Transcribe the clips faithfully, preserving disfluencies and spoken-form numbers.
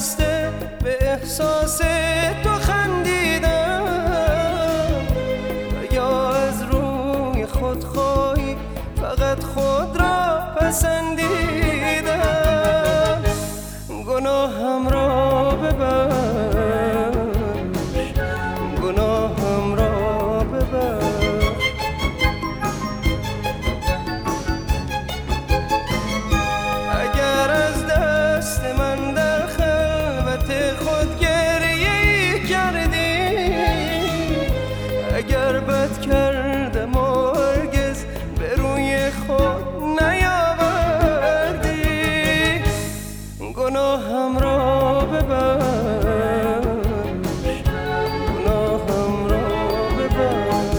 بسته به احساس تو خندیدم و یا از روی خودخواهی فقط خود را پسندیدم. گناهم را ببخش، گناهم را ببخش. اگر از دست من در خلوت خود گریه کردی، اگر بد کردم و هرگز به روی خود نیاوردی، گناهم را ببخش، گناهم را ببخش.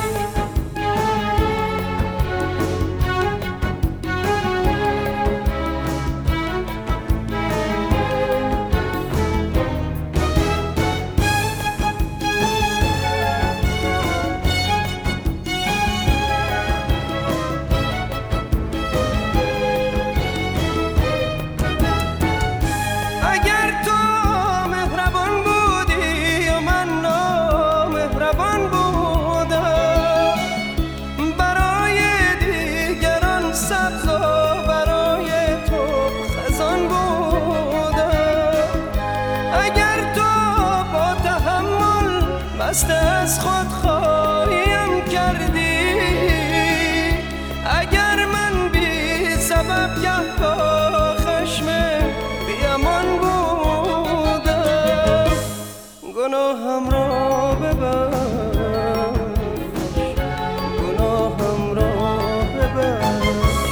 دست از خود خواهیم کردی، اگر من بی سبب گه با خشم بیامان بودم، گناهم را ببخش، گناهم را ببخش.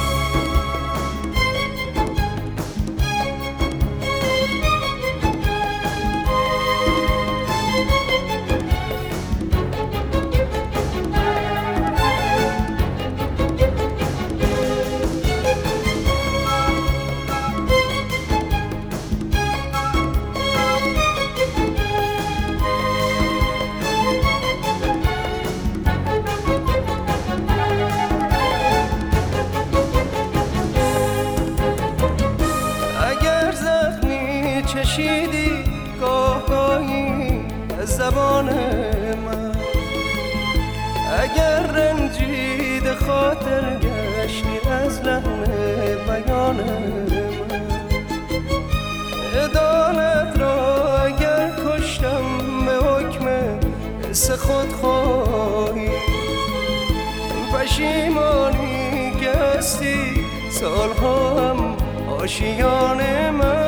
چشیدی گاه گاهی از زبان من، اگر رنجیده خاطر گشتی از لحن بیان من، عدالت را اگر کشتم به حکم حس خودخواهی، پشیمانی که هستی سالها هم آشیان من.